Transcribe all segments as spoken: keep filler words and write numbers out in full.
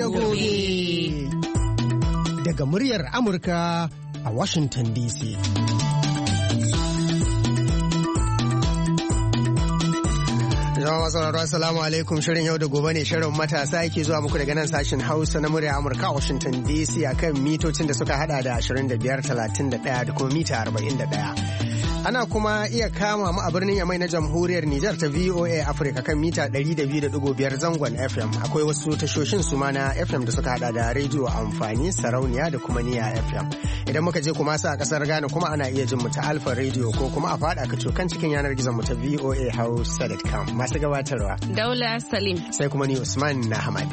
da gobe. Daga muryar Amurka a Washington D C. Jama'a sauraro assalamu alaikum, shirin yau da gobe ne, shirin matasa yake zuwa muku daga nan sashen Hausa na murya Amurka a Washington D C akan mitocin da suka hada da ashirin da biyar, talatin da ɗaya da kuma mita arba'in da ɗaya. Ana kuma iya kama mu a birnin Yamai na Jamhuriyar Nijar ta V O A Africa kan mita ɗari da biyu da ɗigo biyar zangon F M. Akwai wasu tashoshin su ma na F M da suka hada da rediyo amfani, sarauniya da kuma niya F M. Idan muka je kuma sa a kasar Ghana kuma ana iya jin mu ta Alpha Radio ko kuma a fada ka kan cikin yanar gizon mu ta V O A Hausa dot com. Masu gabatarwa Daula Salim sai kuma ni Usman Ahmad.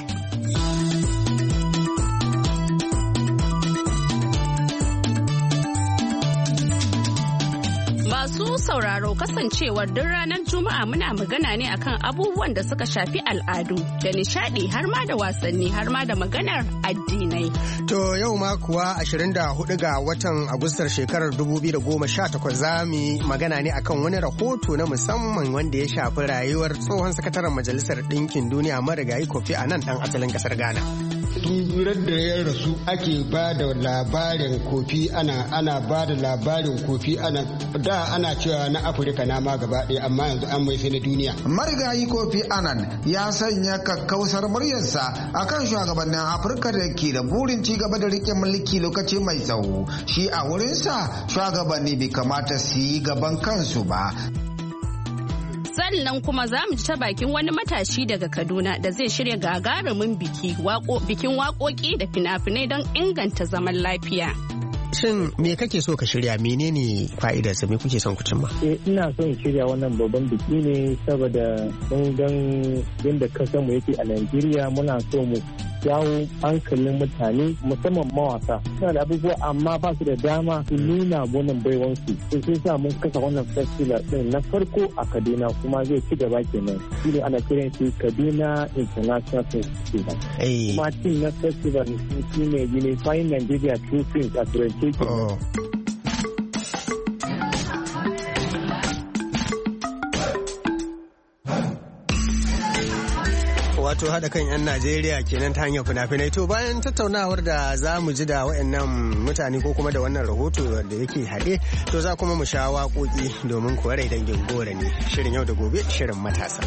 Masu sauraro, kasancewar duk ranar Juma'a muna magana ne akan abubuwan da suka shafi al'adu da nishadi har ma da wasanni har ma da maganar addinai. To yau ma kuwa ashirin da hudu ga watan Agustar shekarar dubu biyu da goma sha takwas za mu magana ne akan wani rahoto na musamman wanda ya shafi rayuwar tsohon sakataren Majalisar Ɗinkin Duniya marigayi Kofi Annan ɗan asalin ƙasar Ghana. Tun da ya rasu ake ba da labarin Kofi ana ana ba da labarin Kofi ana da ana cewa na Afirka na ma gaba ɗaya amma yanzu an mai sai na duniya. Marigayi Kofi Annan ya sanya kakkausar muryarsa akan shugabannin Afirka da ke da burin ci gaba da rike mulki lokaci mai tsawo. Shi a wurinsa shugabanni bai kamata su yi gaban kansu ba. Sannan kuma za mu ji ta bakin wani matashi daga Kaduna da zai shirya gagarumin biki bikin waƙoƙi da fina-finai don inganta zaman lafiya. Shin me kake so ka shirya, menene fa'idarsa, me kuke son ku cimma? Eh ina son shirya wannan babban biki ne saboda mun gan yadda kasar mu yake a Najeriya, muna so mu jawo hankalin mutane musamman mawasa. Suna da abubuwa amma ba su da dama su nuna wannan baiwansu. Sai sun sa mun kasa wannan festival din na farko a Kaduna kuma zai ci gaba kenan. Shi ne ana kiran shi Kaduna International Festival. Kuma cin na festival shi ne Unifying Nigeria True Films a Turanci. Oh. Wato haɗa kan 'yan Najeriya kenan ta hanyar fina-finai. To bayan tattaunawar da za mu ji da waɗannan mutane ko kuma da wannan rahoto da yake haɗe, to za kuma mu sha waƙoƙi domin kuwa rai dangin gora ne. Shirin yau da gobe, shirin matasa.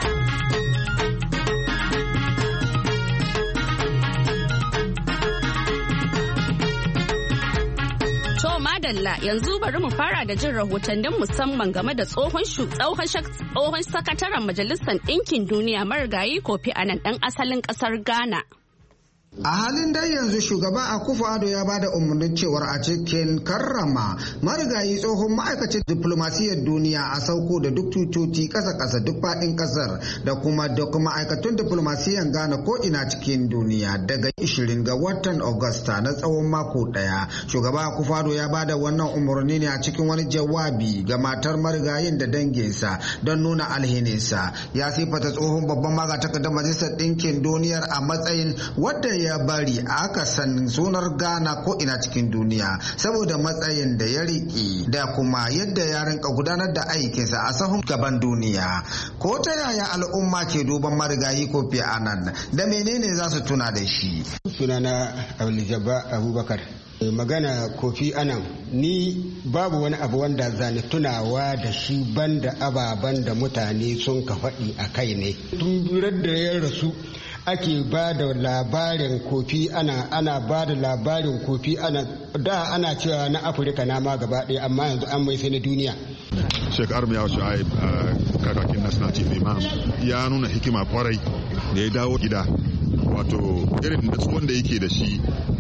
Madalla, yanzu bari mu fara da jin rahotannin musamman game da tsohon tsohon sakataren Majalisar Ɗinkin Duniya marigayi Kofi Annan ɗan asalin ƙasar Ghana. A halin dai yanzu shugaba Akufo-Addo ya bada umarnin cewar a cikin karrama marigayi tsohon ma'aikacin diplomasiyyar duniya a sauko da duk tutoci kasa-kasa duk faɗin ƙasar da kuma duk ma'aikatun diplomasiyyar Ghana ko ina cikin duniya daga ishirin ga watan Agusta na tsawon mako ɗaya. Shugaba Akufo-Addo ya bada wannan umarni ne a cikin wani jawabi ga matar marigayin da danginsa don nuna alhininsa. Ya sifata tsohon babban magatakardar Majalisar Ɗinkin Duniyar a matsayin wadda ya bari aka san sunar Ghana ko ina cikin duniya saboda matsayin da ya riƙe da kuma yadda ya rinka gudanar da aikinsa a sahun gaban duniya. Ko ta yaya al'umma ke duban marigayi Kofi Annan da menene za su tuna da shi? Sunana Abdul Abubakar. Magana Kofi Annan ni babu wani abu wanda zani tunawa da shi banda ababen da mutane sun ka faɗi a kai ne. Tun da ya rasu ake ba da labarin Kofi ana ana ba da labarin Kofi ana da ana cewa na Afirka na ma gaba ɗaya amma yanzu an mai sai na duniya. Sheikh Armiya Shu'aib kakakin National Chief Imam ya nuna hikima kwarai da ya dawo gida, wato irin natsuwan da yake da shi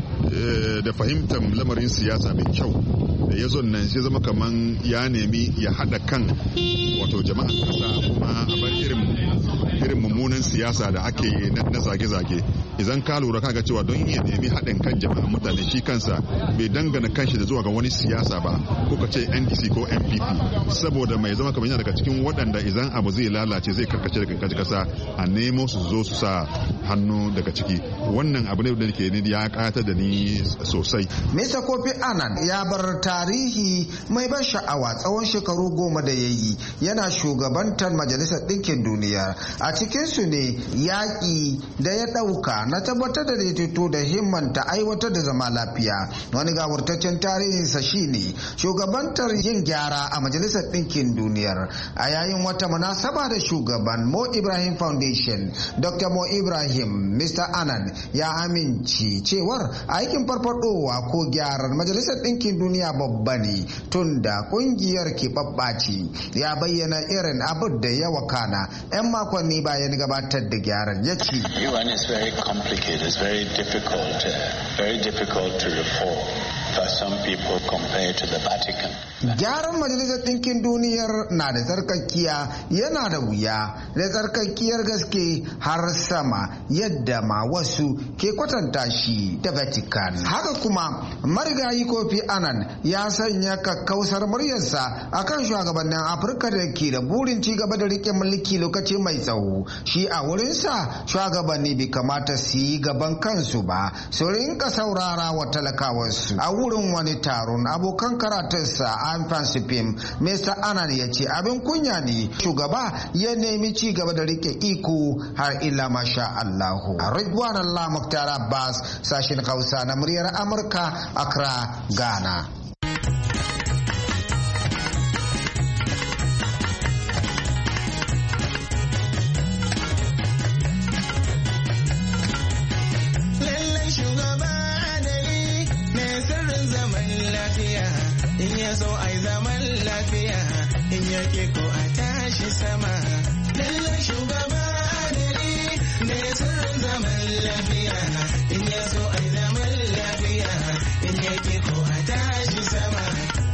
da fahimtar lamarin siyasa mai kyau da ya zon nan sai zama kaman ya nemi ya haɗa kan wato jama'an ƙasa kuma a bar irin irin mummunan siyasa da ake na zage-zage. Idan ka lura kaga cewa don ya nemi haɗin kan jama'an mutane shi kansa bai dangana kanshi da zuwa ga wani siyasa ba ko ka ce N D C ko N P P saboda mai zama kamar yana daga cikin waɗanda idan abu zai lalace zai karkace daga kasa a nemo su zo su sa hannu daga ciki. Wannan abu ne da ke ya ƙayatar da ni sosai. Mister Kofi Annan ya bar ta tarihi mai ban sha'awa tsawon shekaru goma da ya yi yana shugabantar Majalisar Ɗinkin Duniya. A cikinsu ne yaƙi da ya ɗauka na tabbatar da daidaito da himmanta aiwatar da zama lafiya. Wani gawurtaccen tarihinsa shine shugabantar yin gyara a Majalisar Ɗinkin Duniyar a yayin wata munasaba da shugaban Mo Ibrahim Foundation Doctor Mo Ibrahim Mister Anan ya amince cewar aikin farfadowa ko gyaran Majalisar Ɗinkin Duniya babba ne tun da kungiyar ke babbaci. Ya bayyana irin abin da ya wakana 'yan makonni bayan gabatar da gyaran ya ce. It's very complicated, it's very difficult, uh, very difficult to reform. For some people compared to the Vatican. Gyaran Majalisar Ɗinkin Duniyar na da tsarkakiya yana da wuya da tsarkakiyar gaske har sama yadda ma wasu ke kwatanta shi da Vatican. Haka kuma marigayi Kofi Annan ya sanya kakkausar muryarsa akan shugabannin Afirka da ke da burin ci gaba da rike mulki lokaci mai tsawo. Shi a wurinsa shugabanni bai kamata su yi gaban kansu ba, su rinka saurara wa talakawarsu. A wurin wani taron abokan karatunsa an fansifim Mister Anan ya ce abin kunya ne shugaba ya nemi ci gaba da rike iko har illa masha Allahu. Ridwan Allah Muktar Abbas, sashin Hausa na muryar Amurka, Accra, Ghana. In ya so ai zaman lafiya, in yake ko a tashi sama. Lallan shugaba adali ne sirrin zaman lafiya. In ya so ai zaman lafiya, in yake ko a tashi sama.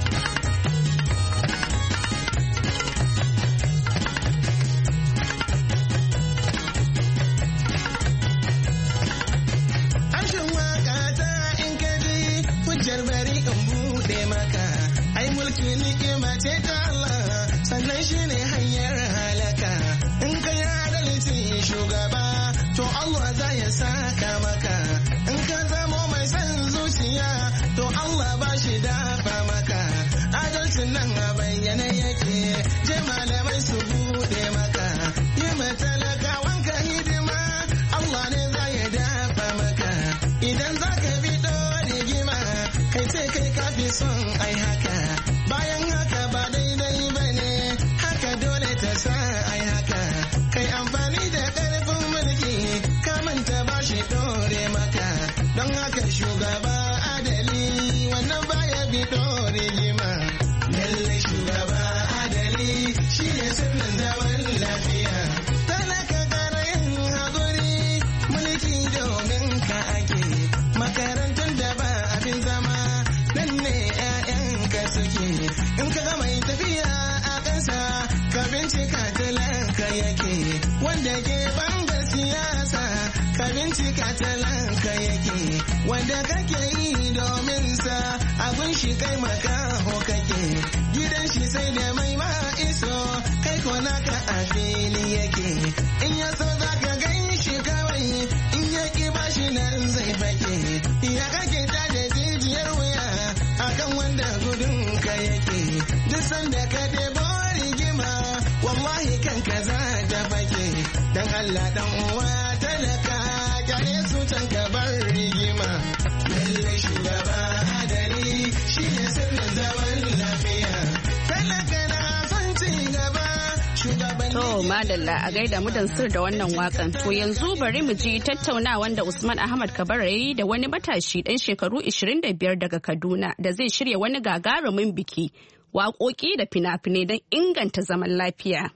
Amshin waka ta in kaji hujjar bari in bude maka. Mulki ni'ima ce ta Allah, sannan shi ne hanyar halaka. In ka yi adalci shugaba, to Allah za ya saka maka. In ka zamo mai son zuciya, to Allah ba shi dafa maka. Adalcin nan a bayyana yake, je malamai su bude maka. Yi matalakawan ka hidima, Allah ne za ya dafa maka. Idan za ka bi rigima, kai sai kai kafi son ai haka. Bayan haka ba daidai ba ne, haka dole ta sa ai haka. Kai amfani da ƙarfin mulki, ka manta ba shi ɗore maka. Don haka shugaba adali, wannan baya bi ɗore jima. Lalle shugaba adali, shi ne sirrin zaman lafiya. Talaka ƙarayin haƙuri, mulki domin ka ake. Makarantun da ba abin zama, nan ne 'ya'yanka suke. In ka ga mai tafiya a ƙasa, ka bincika talanka yake. Wanda ke bangar siyasa, ka bincika talanka yake. Wanda kake yi domin sa, abin shi kai makaho kake. Gidan shi sai da mai ma iso, kai ko naka a fili yake. In ya so za ka gan shi kawai, in ya ƙi ba shi nan zai fake. Ya kake ta da jijiyar wuya, akan wanda gudun ka yake. Duk sanda ka debo rigima, wallahi kanka za ta fake. Dan Allah dan uwa talaka, kyale su can ka bar rigima. Lalle shugaba adali, shi ne sirrin zaman lafiya. Talaka na son ci gaba, shugabanni. To madalla a gaida mu sir da wannan wakan. To yanzu bari mu ji tattaunawan da Usman Ahmad Kabara yayi da wani matashi dan shekaru ishirin da biyar daga Kaduna da zai shirya wani gagarumin biki, waƙoƙi da fina-finai don inganta zaman lafiya.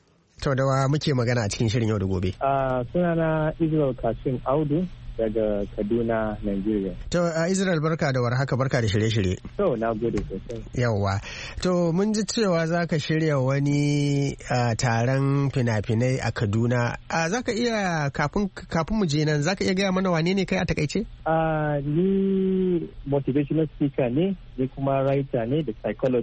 To da wa muke magana a cikin shirin yau da gobe? Uh, sunana Israel Kasim Audu daga Kaduna, Nigeria. To a Israel barka da warhaka, barka da shirye-shirye. To na gode sosai. Yawwa. To mun ji cewa za ka shirya wani uh, taron fina-finai a Kaduna. Uh, za ka iya kafin kafin mu je nan za ka iya gaya mana wane ne kai a takaice? Uh, ni motivational speaker ne, ni kuma writer ne da psychology.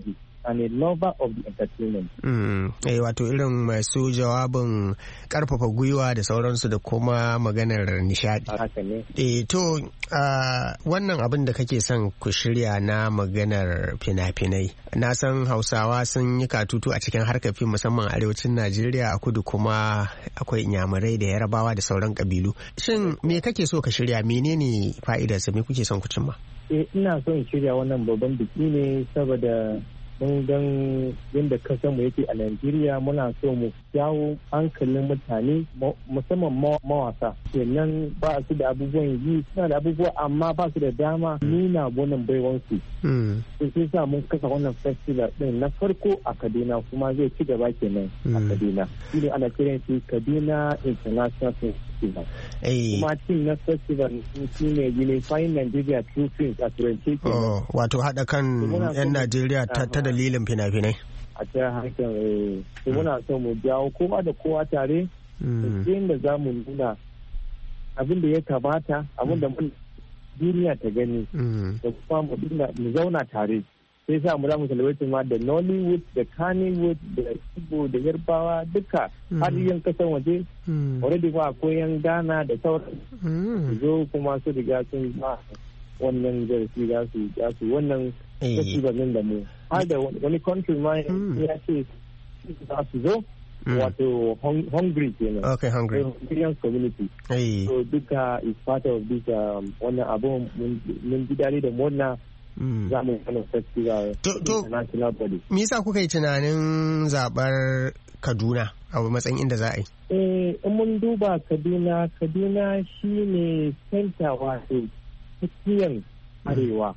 and a lover of the entertainment. Mm. Eh, wato irin masu jawabin karfafa gwiwa da sauransu da kuma maganar nishadi. Haka ne. Eh, to uh, wannan abin da kake son ku shirya na maganar fina-finai. Na san Hausawa sun yi katutu a cikin harkar fim musamman arewacin Najeriya, a kudu kuma akwai Inyamurai da Yarabawa da sauran kabilu. Shin me kake so ka shirya, menene fa'idarsa, me kuke son ku cimma? Eh, ina son shirya wannan babban biki ne saboda mun gan yadda kasanmu yake a Najeriya, muna so mu jawo hankalin mutane musamman mawasa. Kenan ba su da abubuwan yi, suna da abubuwa amma ba su da dama nuna wannan baiwansu. Sun sa mun kasa wannan festival din na farko a Kaduna, kuma zai ci gaba kenan a Kaduna. Shi ne ana kiran shi Kaduna International Festival. Kuma team na festival shi ne Unifying Nigeria True Films a Turanci kenan. Wato haɗa kan 'yan Najeriya ta dalilin fina-finai. A ta hakan eh muna so mu jawo kowa da kowa tare da za mu nuna abin da ya kamata, abin da mun duniya ta gani, da kuma mu zauna tare. Sai sa mu za mu celebrate ma da Nollywood, da Kannywood, da Igbo, da Yarbawa duka har yan kasan waje. Already ba akwai yan Ghana da sauran. Zo kuma su riga sun ba wannan zarafi za su za su wannan festival din da mu. Har da wani country ma ya ce za su zo. Wato hungry kenan. Okay, hungry. Hungarian community. Hey. So duka is part of this um, wannan abu mun ji dadi da murna. Za mu yi festival international body. Me yasa kuka yi tunanin zabar Kaduna a matsayin inda za a yi? Eh, in mun duba Kaduna, Kaduna shine center wato tsakiyar arewa.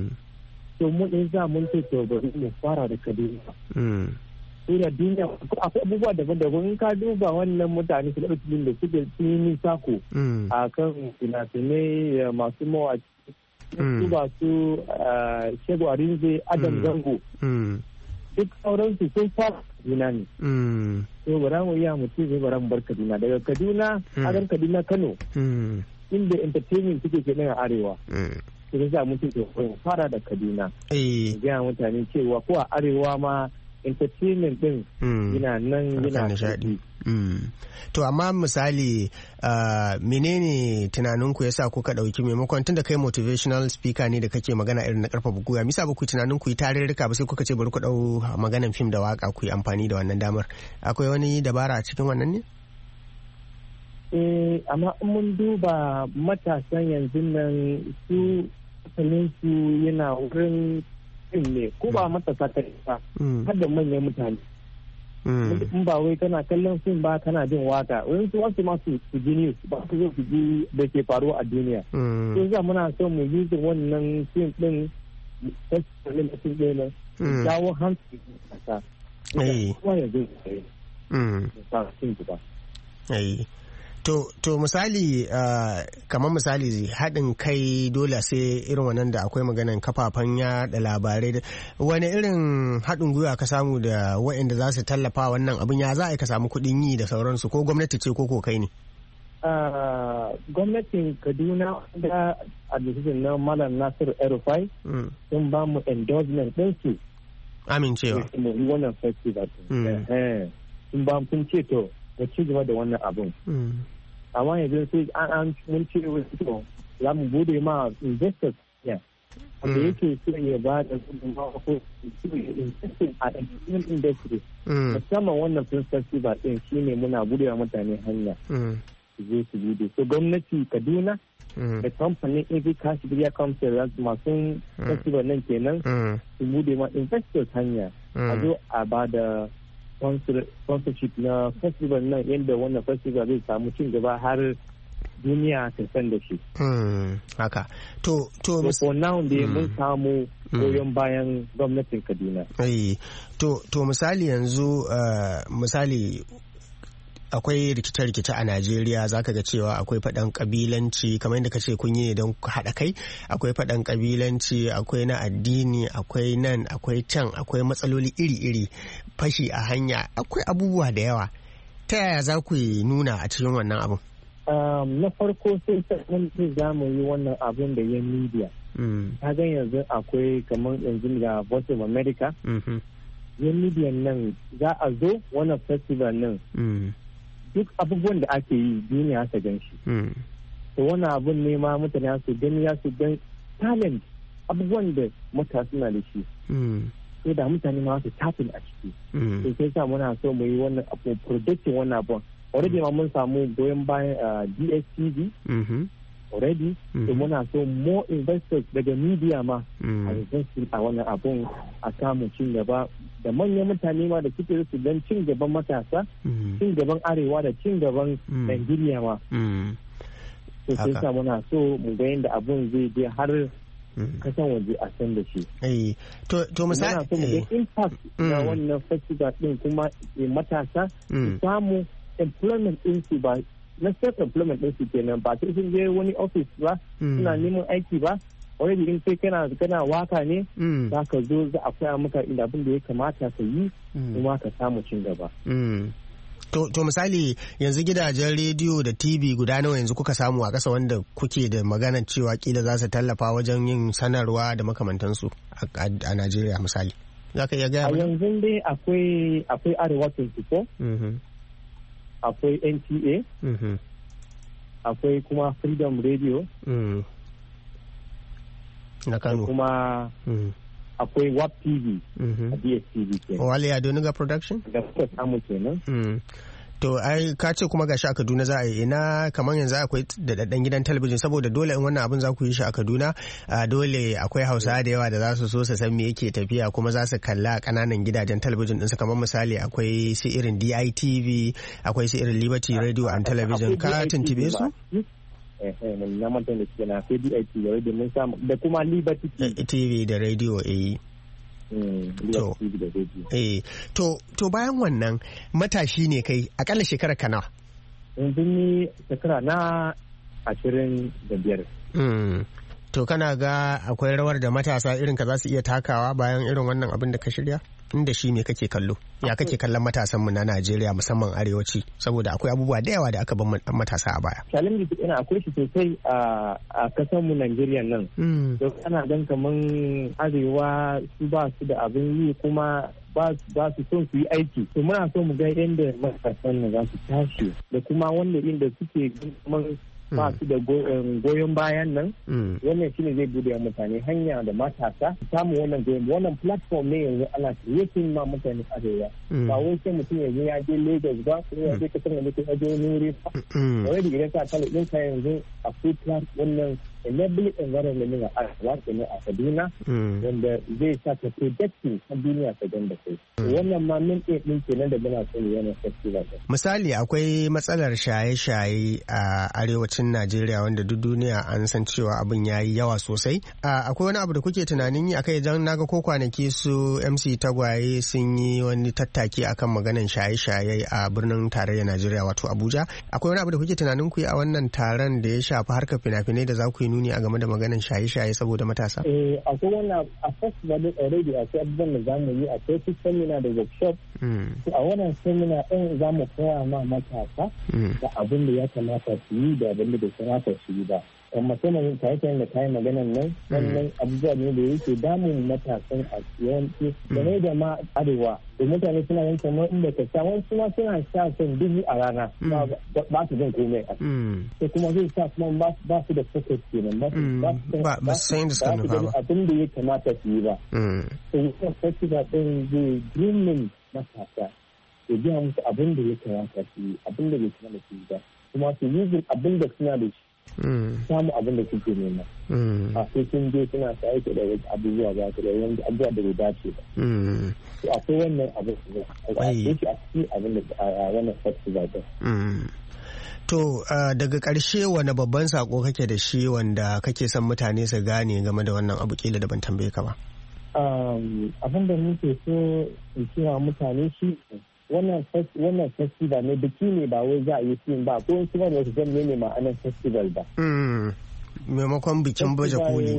To mun in za mun ce to bari mu fara da Kaduna. Ina duniya akwai abubuwa daban-daban, in ka duba wannan mutane su da da suke tsini sako a kan finafinai masu mawaki. Duba su Shego Arinze, Adam Zango. Duk sauransu sun fara Kaduna ne. So bara mu iya mutum zai bara mu bar Kaduna. Daga Kaduna, hagan Kaduna Kano. Inda entertainment suke ke nan a arewa. Sai sa mutum ke fara da Kaduna. Gaya mutane cewa ko a arewa ma entertainment din yana nan yana nishadi. To amma misali uh, menene tunaninku yasa kuka dauki maimakon tunda kai motivational speaker ne da kake magana irin na karfafa gwiwa, misa ba ku tunanin ku yi tarurruka ba sai kuka ce bari ku dau maganan fim da waka ku yi amfani da wannan damar? Akwai wani dabara a cikin wannan ne? Eh, amma mun duba matasan yanzu nan su asalin su yana wurin fim ne, ko ba matasa ta ba har da manyan mutane. In ba wai kana kallon fim ba kana jin waka, wani su wasu masu su ji news ba su zo su ji da ke faruwa a duniya. Sai za muna so mu yi wannan fim din festival na fim din nan jawo hankali kasa. Kuma ya zo ya fim ba. To, to misali uh, kamar misali haɗin kai dole sai irin wannan da akwai maganan kafafen yaɗa labarai, wani irin haɗin gwiwa ka samu da waɗanda za su tallafa wannan abin, ya za a yi ka samu kuɗin yi da sauransu, ko gwamnati ce ko ko kai ne? Uh, gwamnatin Kaduna da a decision na Malam Nasiru El-Rufai sun ba mu endorsement ɗinsu. Amincewa. Wannan festival. Sun ba mun ce to da ci gaba da wannan abin. Amma yanzu sai an mun ce to za mu bude ma investors ya wanda yake so ya ba da gudunmawa ko investing a entertainment industry, musamman wannan film festival din shine muna bude wa mutane hanya su zo su bude. So gwamnati Kaduna da kamfanin A V Cash Media Council masu festival nan kenan su bude ma investors hanya a zo a ba da sponsorship na festival nan, yadda wannan festival zai samu cin gaba har duniya ta san da shi. Haka. To, to, so for now da mun samu goyon bayan gwamnatin Kaduna. To, to misali yanzu uh, misali akwai rikice-rikice a Najeriya, zaka ga cewa akwai faɗan kabilanci kamar yadda kace kun yi don haɗa kai, akwai faɗan kabilanci, akwai na addini, akwai nan, akwai can, akwai matsaloli iri-iri, fashi a hanya, akwai abubuwa da yawa. Ta yaya za ku nuna a cikin wannan abun? Um, na farko sai sannan za mu yi wannan abun da yan media. Ta gan yanzu akwai kamar yanzu ga Voice of America, yan midiyan nan za a zo wannan festival nan duk abubuwan da ake yi duniya ta gan shi. To wannan abun ne ma mutane su gani ya su gan talent abubuwan da matasa suna da shi. Sai da mutane ma su tafin a ciki. To sai sa muna so mu yi wannan abu production wannan abun. Already ma mun samu goyon bayan D S T V. Already. So muna so more investors daga media ma a invest a wannan abun a samu cin gaba da manyan mutane ma da suke su don cin gaban matasa, cin gaban arewa da cin gaban Najeriya ma. To sai sa muna so mu ga yadda abun zai je har kasan waje a san da shi. To misali. Muna so mu ga impact na wannan festival din kuma matasa su samu employment din su ba na self employment din su kenan ba sai sun je wani office ba suna neman aiki ba. Already in sai kana kana waka ne za ka zo za a koya maka inda abin da ya kamata ka yi kuma ka samu cin gaba. To, to misali yanzu gidajen rediyo da T V guda nawa yanzu kuka samu a ƙasa wanda kuke da maganar cewa kila za su tallafa wajen yin sanarwa da makamantansu a Najeriya misali. Za ka iya gaya mana? A yanzu dai akwai akwai Arewa twenty-four, akwai N T A, akwai kuma Freedom Radio. Na Kano. Kuma akwai W A P T V a D S T V kenan. Wale Adoniga Production? Da kuka samu kenan. To ai ka ce kuma gashi a Kaduna za a yi ina kamar yanzu akwai daɗaɗɗen gidan talabijin saboda dole in wannan abin za ku yi shi a Kaduna dole akwai Hausa da yawa da za su so su san me yake tafiya kuma za su kalla ƙananan gidajen talabijin ɗinsu kamar misali akwai su irin D I T V akwai su irin Liberty Radio and Television ka tuntube su? na manta da suke na sai D I T V da mun samu da kuma Liberty T V da radio eh to eh to to bayan wannan matashi ne kai akalla shekara kana yanzu ni shekara na ashirin da biyar. To kana ga akwai rawar da matasa irin ka za su iya takawa bayan irin wannan abin da ka shirya? Inda shi me kake kallo? Ya kake kallon matasan mu na Najeriya musamman arewaci saboda akwai abubuwa da yawa da aka ban matasa a baya. Challenge ina akwai shi sosai a a kasar mu Najeriya nan. To ana dan kaman arewa su ba su da abin yi kuma ba su son su yi aiki. To muna so mu ga yadda matasan nan za su tashi da kuma wanda inda suke kaman ba su da goyon bayan nan wannan shine zai bude mutane hanya da matasa samu wannan goyon wannan platform ne yanzu ana creating ma mutane arewa ba wai sai mutum yanzu ya je Lagos ba ko ya je kasar da mutum ya je wuri ba already idan ka kalla din ka yanzu a food plant wannan enabling environment ne a arewa ne a Kaduna wanda zai sa ka projecting a duniya ta ganda kai wannan ma min din kenan da muna so ne yana festival misali akwai matsalar shaye-shaye a arewacin Najeriya wanda duk duniya an san cewa abin ya yi yawa sosai. Akwai wani abu da kuke tunanin yi akai idan naga ko kwanaki su M C Tagwaye sun yi wani tattaki akan maganan shaye-shaye a birnin tarayyar Najeriya wato Abuja. Akwai wani abu da kuke tunanin ku yi a wannan taron da ya shafi harkar fina-finai da za ku yi nuni a game da maganan shaye-shaye saboda matasa? Eh akwai wannan a festival already akwai abubuwan da zamu yi akwai su seminar da workshop. A wannan seminar ɗin zamu koya ma matasa da abin da ya kamata su yi da abin da kamata su yi ba. Amma musamman kayan da kayan maganan nan wannan abubuwa ne da yake damun matasan a yawanci da ne da ma arewa da mutane suna yin kamar inda ka sha wasu ma suna sha son dubu a rana ba su jin komai a sai kuma zai sa kuma ba su da focus kenan ba su san da suka nufa ba abin da ya kamata su yi ba. So wannan festival din zai dreaming matasa ya biya musu abin da ya kamata su yi abin da bai kamata su yi ba kuma su yi abin da suna da shi samu abin da suke nema a sai sun je suna sa aiki da wasu abubuwa ba su da wani abubuwa da bai dace ba to akwai wannan abin da a cikin abin da a wannan festival din. To daga ƙarshe wani babban sako kake da shi wanda kake son mutane su gane game da wannan abu kila da ban tambaye ka ba. Abin da muke so in cewa mutane shi wannan festival ne biki ne ba wai za a yi fim ba ko wasu wani wasu zan ne ma'anar festival ba. Maimakon bikin baje koli.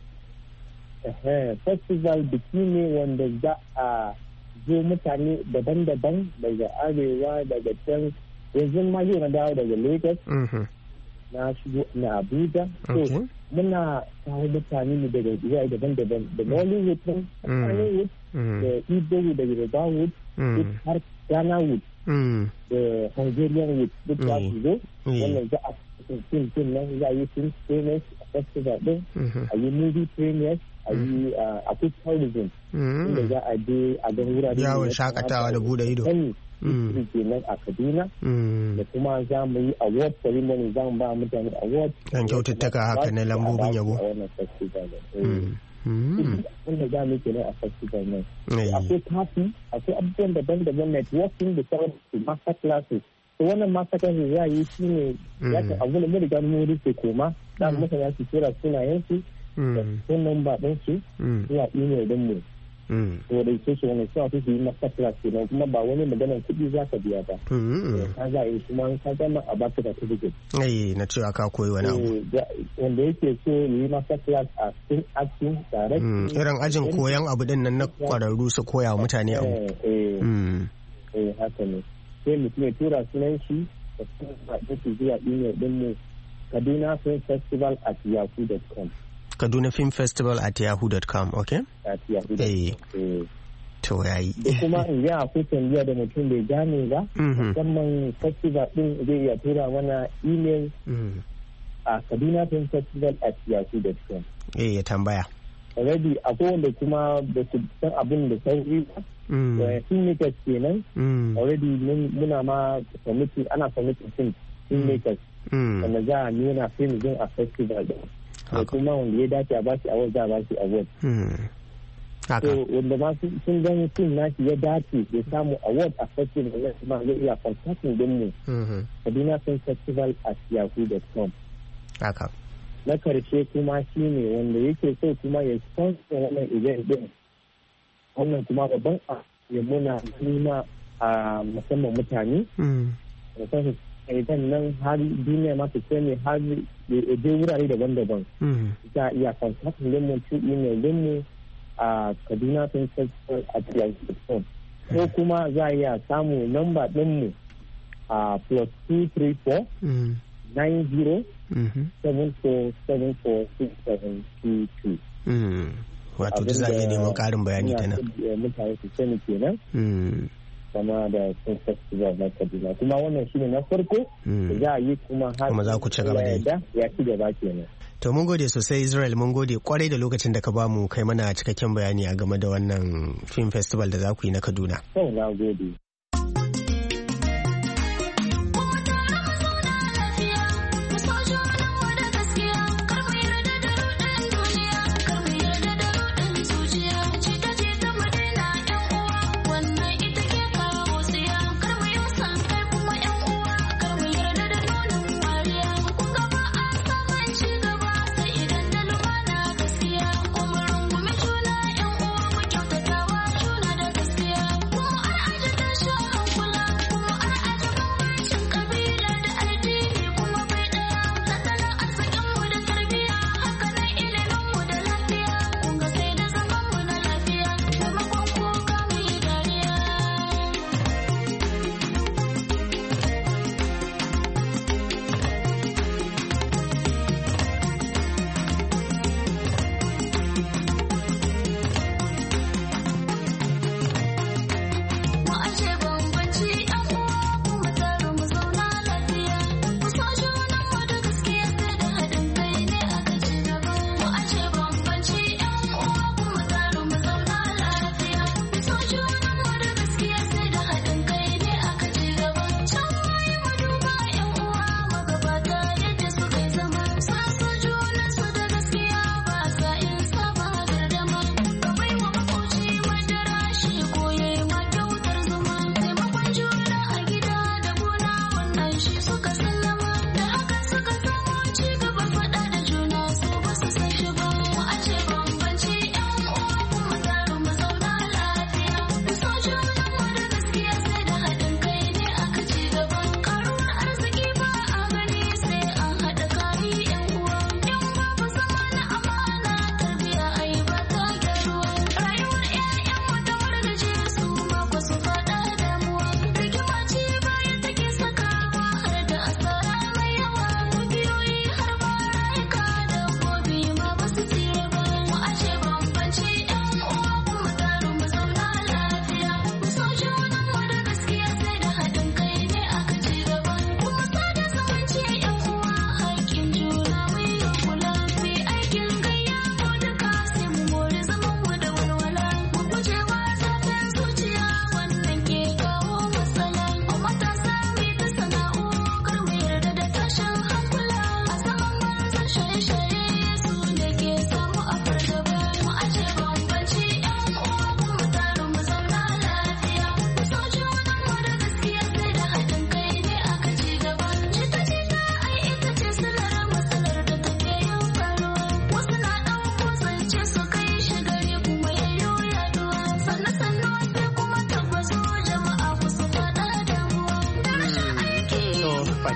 Festival biki ne wanda za a zo mutane daban-daban daga arewa daga can yanzu ma yau na dawo daga Lagos na shigo na Abuja. So muna kawo mutane ne daga iya daban-daban da Nollywood din, Kannywood, da Igbo da Yoruba Wood, duk har Ghana Wood, da Hungarian Wood duk za su zo. Wannan za a cikin fim nan za a yi film premiers a festival din, a yi movie premiers, a yi akwai tourism inda za a je a gan wurare yawon shakatawa da bude ido kenan a Kaduna, da kuma za mu yi award ceremony, za mu ba mutane award dan kyaututtuka haka na lambobin yabo wanda za mu kenan a festival nan. Akwai kafi, akwai abubuwan daban-daban, networking da sauran master classes. To wannan master classes za a yi shi ne ya ta abu da mu riga mu rufe koma, da mutane su tura sunayensu da phone number ɗinsu zuwa email ɗinmu. To da ita ce wani suna su yi master class kenan, kuma ba wani maganar kuɗi za ka biya ba. Ka za a yi kuma ka gama a baka da certificate. Ai na cewa ka koyi wani abu. Wanda yake so yi master class a cikin acting direct. Irin ajin koyan abu din nan na kwararru su koya wa mutane abu. Eh haka ne. Sai mutum ya tura sunan shi da kuma ɗinsu zuwa email ɗinmu Kaduna Film Festival at yahoo dot com. Kaduna Film Festival at yahoo dot com, okay? At yahoo dot com. Eh. To yayi. Da kuma in ya akwai tambiya da mutum bai gane ba, musamman festival din zai iya tura mana email a Kaduna Film Festival at yahoo dot com. Eh, ya tambaya. Already akwai wanda kuma da su san abin da sauri ba. Da filmmakers kenan. Already muna ma submitting, ana submitting film filmmakers. Wanda za a nuna film din a festival din. Da kuma wanda ya dace a bashi award za a bashi award. So wanda ma sun gani film nashi ya dace ya samu award a festival na kuma zai iya contacting din mu. Kaduna Film Festival at yahoo dot com. Haka. Na karshe kuma shi ne wanda yake so kuma ya sponsor wannan event din. Wannan kuma babban ya muna nuna a musamman mutane. Musamman idan nan har duniya ma ta ne har ya je wurare daban-daban. Za a iya contacting din mu through email din mu a Kaduna Film Festival at yahoo dot com. Ko kuma za a iya samu number din mu a plus two three four nine zero seven four seven four six seven two two. Wato ta za a iya neman ƙarin bayani ta nan. Mutane su sani kenan. Kama da sun festival na Kaduna. Kuma wannan shine na farko da za a yi kuma har kuma za ku ci gaba da yi. Ya ci gaba kenan. To mun gode sosai Israel, mun gode kwarai da lokacin da ka bamu kai mana cikakken bayani a game da wannan film festival da za ku yi na Kaduna. To na gode.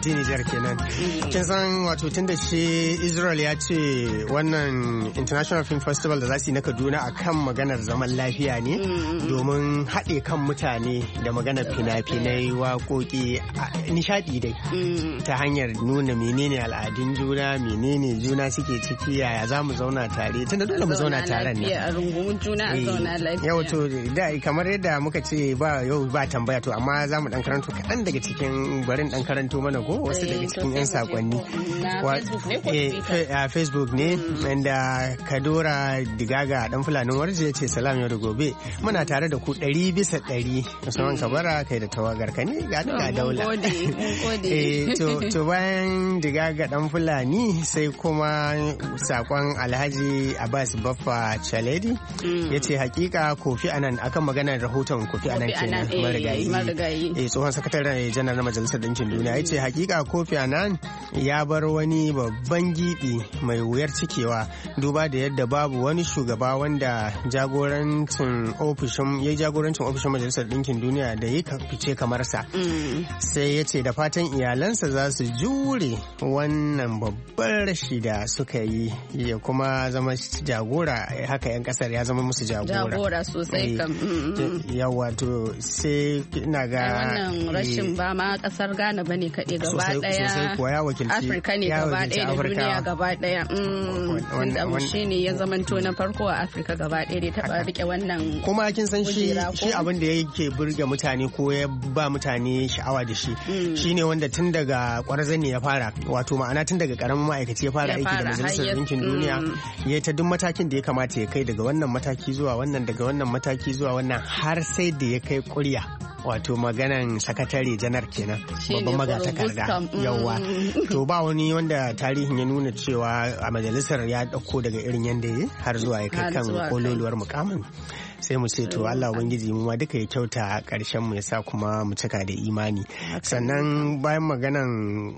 Mati Nijar kenan. Kin san wato tun da shi Israel ya ce wannan International Film Festival da za su yi na Kaduna akan maganar zaman lafiya ne domin haɗe kan mutane da maganar fina-finai waƙoƙi nishaɗi dai ta hanyar nuna menene al'adun juna menene juna suke ciki yaya za mu zauna tare tunda dole mu zauna taren ne a rungumin juna a zauna lafiya. Yau to da kamar yadda muka ce ba yau ba tambaya to amma za mu dan karanto kaɗan daga cikin barin dan karanto mana ko wasu daga cikin yan sakonni. A Facebook ne inda Kadora Digaga dan Fulanin Warje ya ce salam yau da gobe muna tare da ku ɗari bisa ɗari Usman Kabara kai da tawagar ka ne ga ga daula. To bayan Digaga dan Fulani sai kuma sakon Alhaji Abbas Baffa Chaledi ya ce hakika Kofi Annan akan maganar rahoton Kofi Annan kenan marigayi eh tsohon sakataren janar na Majalisar Dinkin Duniya ya ce hakika Kofi Annan ya bar wani babban gibi mai wuyar cikewa duba da yadda babu wani shugaba wanda jagorancin ofishin ya jagorancin ofishin Majalisar Dinkin Duniya da ya fice kamar sa sai ya ce da fatan iyalansa za su jure wannan babbar rashi da suka yi ya kuma zama jagora haka yan kasar ya zama musu jagora jagora sosai kam yawa to sai ina ga wannan rashin ba ma kasar Ghana bane kaɗai gaba daya sosai kuwa ya wakilci Afirka ne gaba daya da duniya gaba daya wanda shi ne ya zamanto na farko a Afirka gaba daya da taba rike wannan kuma kin san shi shi abin da yake burge mutane ko ya ba mutane sha'awa da shi shine wanda tun daga kwarzan ne ya fara wato ma'ana tun daga karamin ma'aikaci ya fara aiki da Majalisar Dinkin Duniya ya ta duk matakin da ya kamata ya kai daga wannan mataki zuwa wannan daga wannan mataki zuwa wannan har sai da ya kai kurya wato maganan sakatare janar kenan babban magatakarda yawa to ba wani wanda tarihin ya nuna cewa a majalisar ya dauko daga irin yanda ya har zuwa ya kai kan kololuwar mukamin sai mu ce to Allah ubangiji mu ma duka ya kyauta karshen mu ya sa kuma mu cika da imani sannan bayan maganan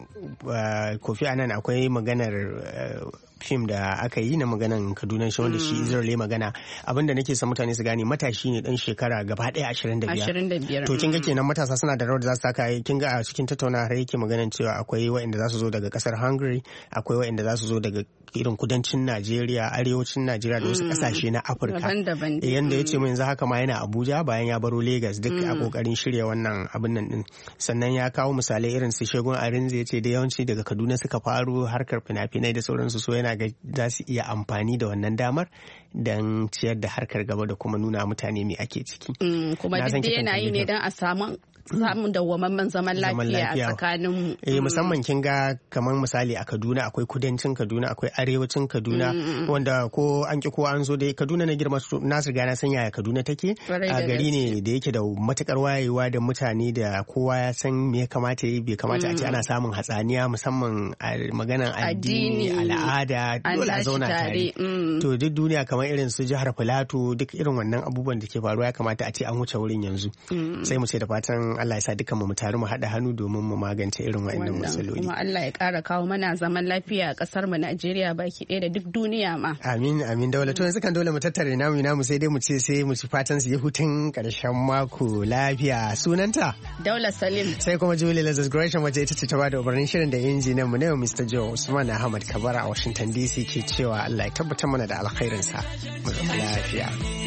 Kofi Annan akwai maganar fim da aka yi na maganan Kaduna shi wanda shi Israel magana abinda nake son mutane su gane matashi ne dan shekara gaba daya ashirin da biyar to kin ga kenan matasa suna da rawar da za su taka kin ga a cikin tattauna har yake maganan cewa akwai waɗanda za su zo daga kasar Hungary akwai waɗanda za su zo daga irin kudancin Najeriya arewacin Najeriya da wasu kasashe na Afirka yanda yace mu yanzu haka ma yana Abuja bayan ya baro Lagos duk a kokarin shirya wannan abin nan din sannan ya kawo misalai irin su Shegun Arinze yace da yawanci daga Kaduna suka faro harkar fina-finai da sauransu so yana ga za su iya amfani da wannan damar don ciyar da harkar gaba da kuma nuna mutane me ake ciki. Kuma duk da yana yi ne don a samu samun dawwamamman zaman lafiya a tsakanin eh musamman kin ga kamar misali a Kaduna akwai kudancin Kaduna akwai arewacin Kaduna wanda ko an ki ko an zo dai Kaduna na girma na su gana san yaya Kaduna take a gari ne da yake da matukar wayewa da mutane da kowa ya san me ya kamata yi bai kamata a ce ana samun hatsaniya musamman a maganar addini al'ada dole a zauna tare to duk duniya kamar irin su jihar Filato duk irin wannan abubuwan da ke faruwa ya kamata a ce an wuce wurin yanzu sai mu ce da fatan Allah ya sa dukan mu tare mu haɗa hannu domin mu magance irin waɗannan matsaloli. Kuma Allah ya ƙara kawo mana zaman lafiya a ƙasar mu Najeriya baki ɗaya da duk duniya ma. Amin amin daula to yanzu kan dole mu tattare namu namu sai dai mu ce sai mu ci fatan su yi hutun ƙarshen mako lafiya sunanta. Daula Salim. Sai kuma Julie Lazarus Gresham wace ita ce ta bada umarnin shirin da injiniyan mu ne Mister Joe Usman Ahmad Kabara a Washington D C ke cewa Allah ya tabbatar mana da alkhairinsa. Mu zama lafiya.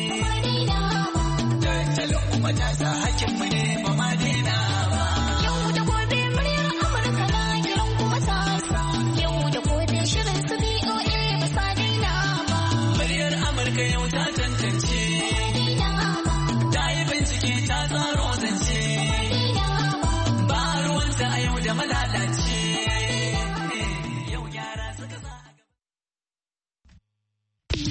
Matasa hakkinmu ne ba ma daina ba. Yau da gobe muryar Amurka na kiran kuma sasa. Yau da gobe shirin su B O A ba sa daina ba. Muryar Amurka yau ta